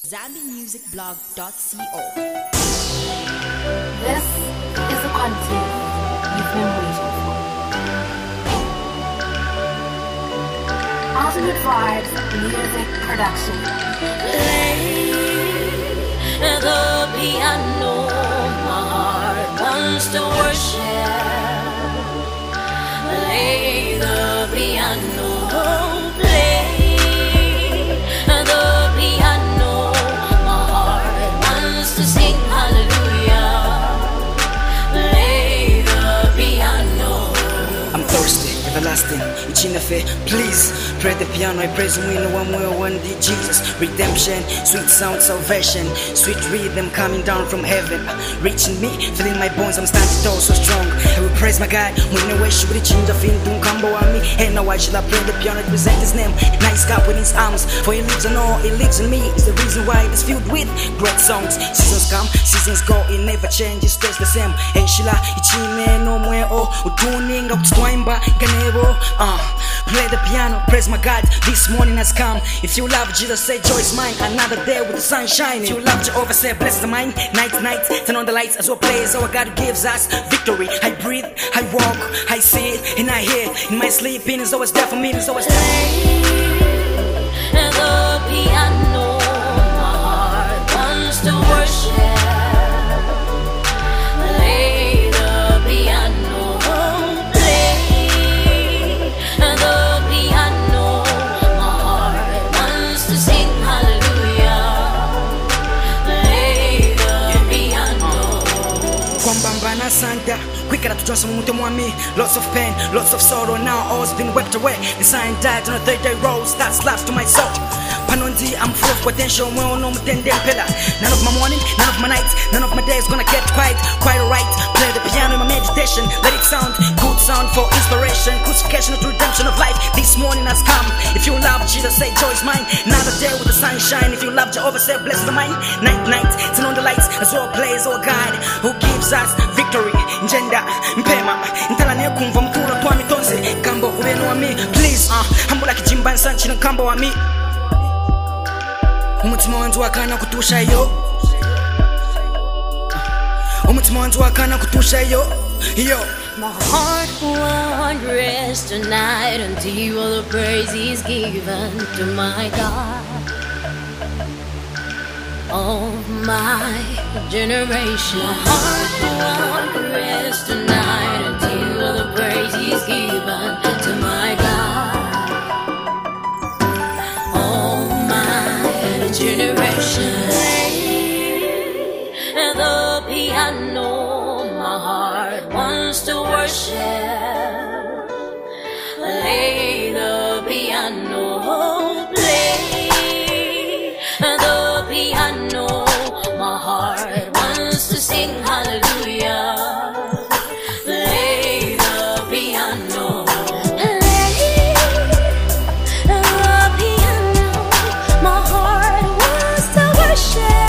ZambianMusicBlog.co. This is the content you've been waiting for. Ultimate Vibes Music Production. Play the piano, my heart wants to worship. Play the piano, play the piano, my heart wants to sing hallelujah. Play the piano. I'm thirsty, everlasting, itching fair. Please play the piano. I praise him in one way, one day. Jesus, redemption, sweet sound, salvation, sweet rhythm coming down from heaven, reaching me, feeling my bones. I'm standing tall, so strong. I will praise my God. When no way she will change a thing to combo on me. And now I shall play the piano, represent His name. Nice God with His arms, for He lives and all He lives in me. It's the reason why it's filled with great songs. Seasons come, seasons go, it never changes, stays the same. And Shila, ichine no mwe o utuning up twaimba ganebo. Play the piano, praise my God. This morning has come. If you love Jesus, say joy is mine. Another day with the sun shining. If you love Jehovah, say bless the mind. Night, turn on the lights as well plays. Our God gives us victory. I breathe, I walk, I see it, and I hear it. In my sleeping, it's always there for me. It's always there. Play the piano, my heart wants to worship. Play the piano, play the piano, my heart wants to sing hallelujah. Play the piano. Kwambambana Santa, quicker to Johnson Mutomwami. Lots of pain, lots of sorrow, now all's been wept away. The sign died on a third day rose, that slaps to my soul. Panondi, I'm full of potential, well no pillar. None of my morning, none of my nights, none of my days gonna get quite alright. Play the piano in my meditation, let it sound, good sound for inspiration, crucifixion to redemption of life. This morning has come. If you love Jesus, say joy is mine. Another day with the sunshine. If you love Jehovah, say bless the mind. Night, turn on the lights as well plays our God who gives us victory. Njenda, mpema, ntalane kumva mkura kwa mitonze. Kambo uwenu wa mi, please, humble like Jimban Sanchino kambo wa mi. Umutima wanzu wakana kutusha yo. Umutima wanzu wakana kutusha yo. My heart won't rest tonight until all the praise is given to my God. Of my generation, my heart won't rest tonight until all the praise is given to my God. Of my generation, play the piano, my heart wants to worship. Play the piano, play the piano, my heart wants to sing hallelujah. Play the piano, play the piano, my heart wants to worship.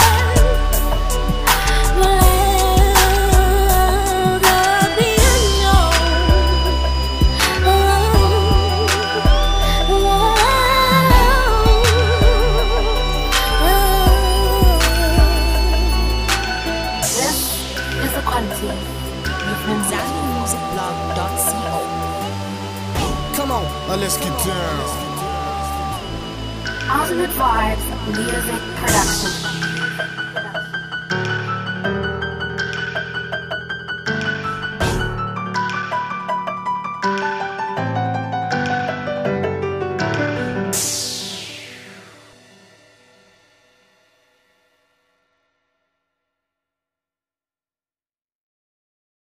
ZambianMusicBlog.co. Come on, now let's get down. Ultimate Vibes Music Production.